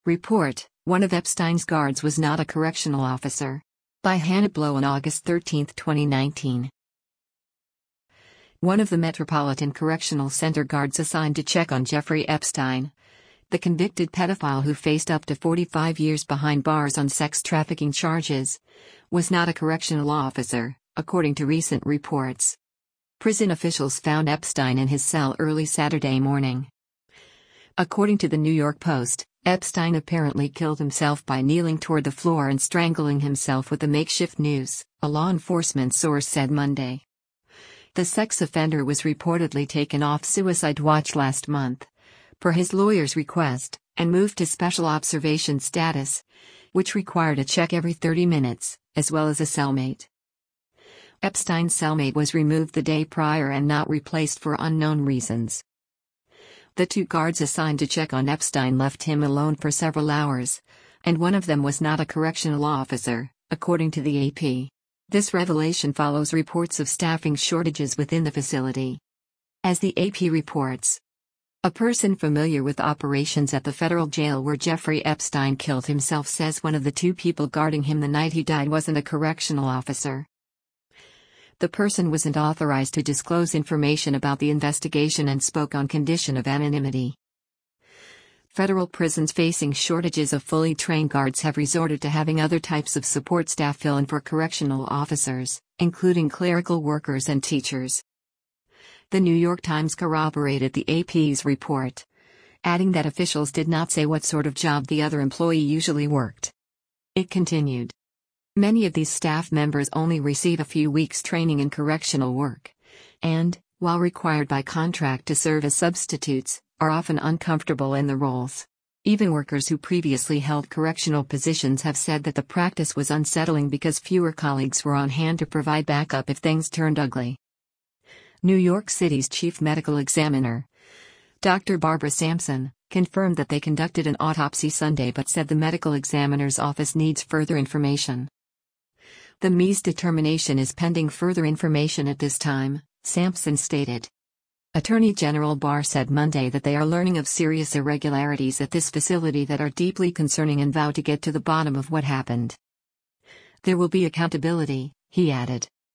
Report: one of Epstein's guards was not a correctional officer. By Hannah Blow on August 13, 2019. One of the Metropolitan Correctional Center guards assigned to check on Jeffrey Epstein, the convicted pedophile who faced up to 45 years behind bars on sex trafficking charges, was not a correctional officer, according to recent reports. Prison officials found Epstein in his cell early Saturday morning. According to the New York Post, Epstein apparently killed himself by kneeling toward the floor and strangling himself with a makeshift noose, a law enforcement source said Monday. The sex offender was reportedly taken off suicide watch last month, per his lawyer's request, and moved to special observation status, which required a check every 30 minutes, as well as a cellmate. Epstein's cellmate was removed the day prior and not replaced for unknown reasons. The two guards assigned to check on Epstein left him alone for several hours, and one of them was not a correctional officer, according to the AP. This revelation follows reports of staffing shortages within the facility. As the AP reports, a person familiar with operations at the federal jail where Jeffrey Epstein killed himself says one of the two people guarding him the night he died wasn't a correctional officer. The person wasn't authorized to disclose information about the investigation and spoke on condition of anonymity. Federal prisons facing shortages of fully trained guards have resorted to having other types of support staff fill in for correctional officers, including clerical workers and teachers. The New York Times corroborated the AP's report, adding that officials did not say what sort of job the other employee usually worked. It continued. Many of these staff members only receive a few weeks training in correctional work, and, while required by contract to serve as substitutes, are often uncomfortable in the roles. Even workers who previously held correctional positions have said that the practice was unsettling because fewer colleagues were on hand to provide backup if things turned ugly. New York City's chief medical examiner, Dr. Barbara Sampson, confirmed that they conducted an autopsy Sunday but said the medical examiner's office needs further information. The ME's determination is pending further information at this time, Sampson stated. Attorney General Barr said Monday that they are learning of serious irregularities at this facility that are deeply concerning and vow to get to the bottom of what happened. There will be accountability, he added.